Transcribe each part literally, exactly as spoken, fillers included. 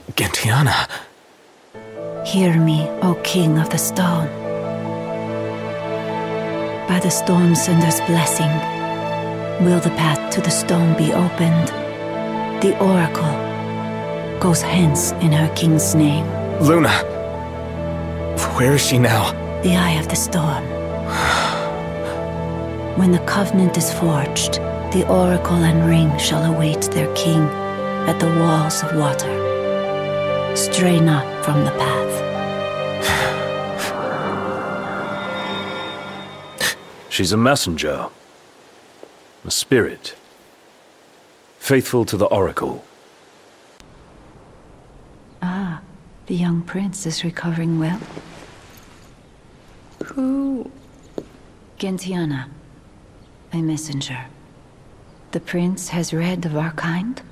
Gentiana. Hear me, O King of the Stone. By the Stormsender's blessing, will the path to the stone be opened? The Oracle goes hence in her king's name. Luna! Where is she now? The Eye of the Storm. When the Covenant is forged, the Oracle and Ring shall await their king at the walls of water. Stray not from the path. She's a messenger. A spirit. Faithful to the Oracle. Ah, the young prince is recovering well. Who? Gentiana, a messenger. The prince has read of our kind?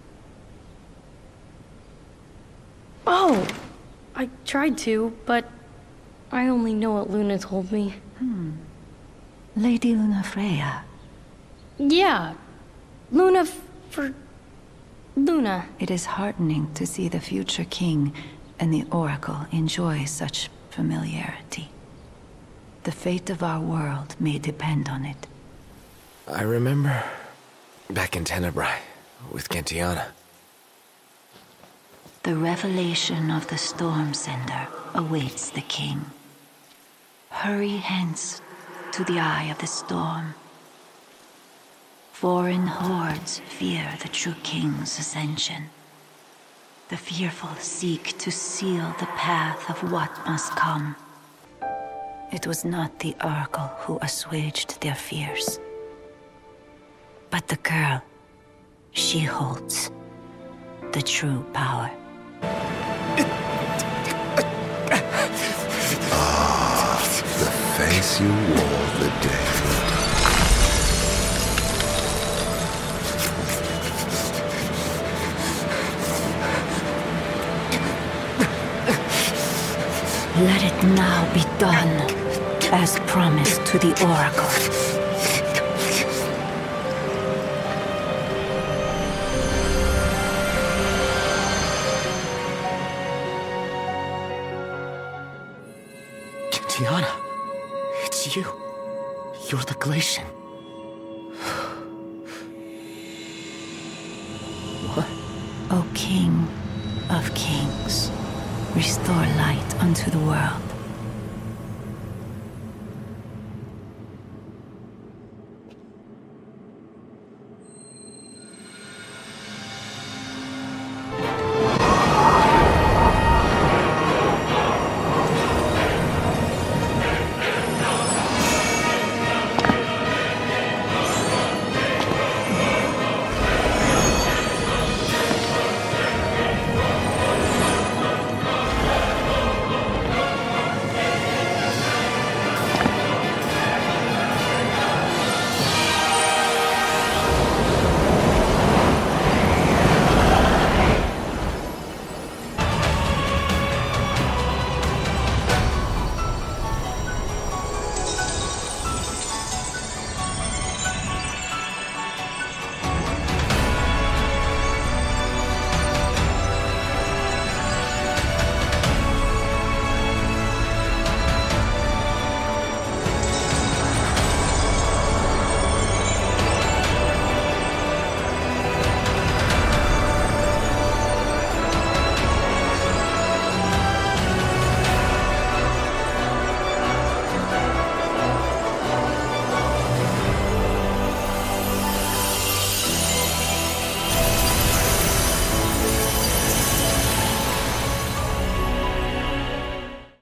Oh! I tried to, but I only know what Luna told me. Hmm. Lady Lunafreya. Yeah. Luna f for... Luna. It is heartening to see the future king and the Oracle enjoy such familiarity. The fate of our world may depend on it. I remember back in Tenebrae with Gentiana. The revelation of the Stormsender awaits the king. Hurry hence to the Eye of the Storm. Foreign hordes fear the true king's ascension. The fearful seek to seal the path of what must come. It was not the Oracle who assuaged their fears, but the girl. She holds the true power. Ah, the face you wore the day. Let it now be done, as promised to the Oracle. Gentiana, it's you. You're the Glacian. What? O King of Kings, restore light unto the world.